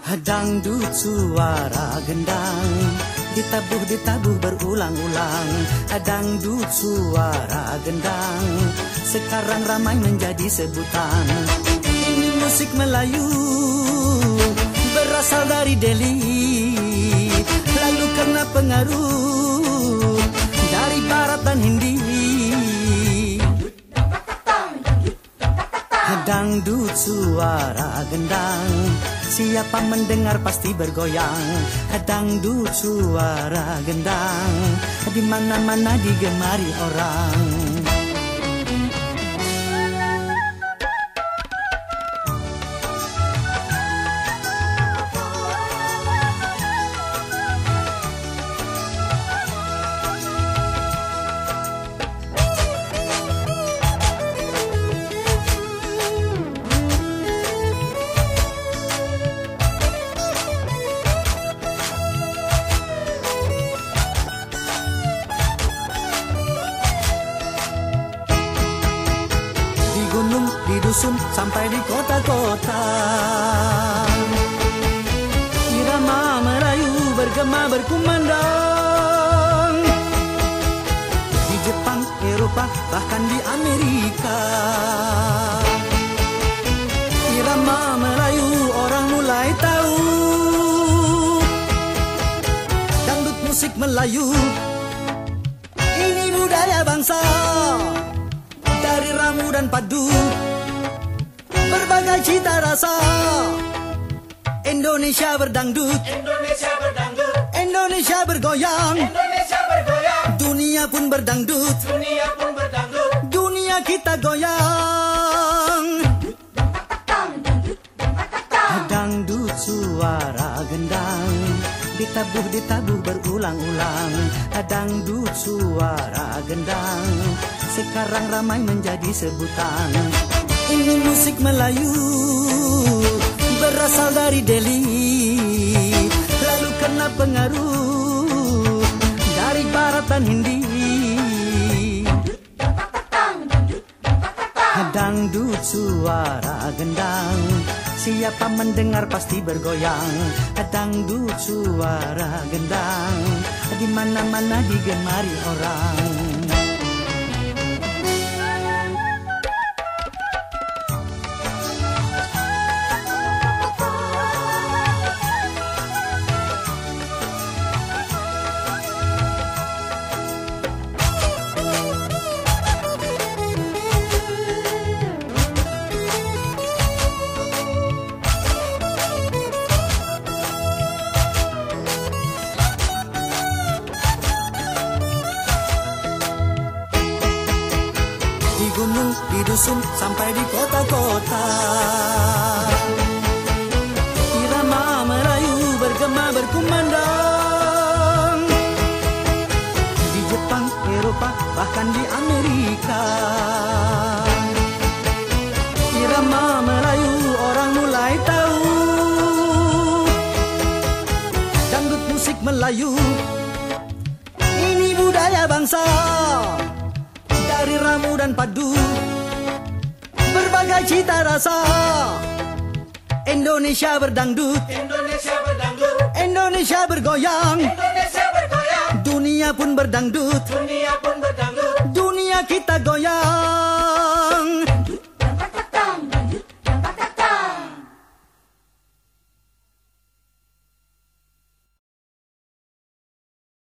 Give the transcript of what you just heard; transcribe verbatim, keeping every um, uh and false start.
Dangdut suara gendang, ditabuh-ditabuh berulang-ulang. Dangdut suara gendang, sekarang ramai menjadi sebutan. Ini musik Melayu, berasal dari Delhi, lalu kena pengaruh dari Barat dan Hindi. Dangdut suara gendang, siapa mendengar pasti bergoyang. Dangdut suara gendang, di mana-mana digemari orang. Di dusun sampai di kota-kota, irama Melayu bergema berkumandang. Di Jepang, Eropa, bahkan di Amerika, irama Melayu orang mulai tahu. Dangdut musik Melayu, ini budaya bangsa, dari ramu dan padu, berbagai cita rasa. Indonesia berdangdut, Indonesia berdangdut, Indonesia bergoyang, Indonesia bergoyang, dunia pun berdangdut, dunia pun berdangdut, dunia kita goyang. Dangdut suara gendang, ditabuh-ditabuh berulang-ulang. Dangdut suara gendang, sekarang ramai menjadi sebutan. Ini musik Melayu, berasal dari Delhi, lalu kena pengaruh dari Barat dan Hindi. Dangdut suara gendang, siapa mendengar pasti bergoyang. Dangdut suara gendang, di mana-mana digemari orang. Di gunung, di dusun, sampai di kota-kota, irama Melayu bergema berkumandang. Di Jepang, Eropa, bahkan di Amerika, irama Melayu orang mulai tahu. Dangdut musik Melayu, ini budaya bangsa, dari ramu dan padu, berbagai cita rasa. Indonesia berdangdut, Indonesia berdangdut, Indonesia bergoyang, Indonesia bergoyang, dunia pun berdangdut, dunia pun berdangdut, dunia kita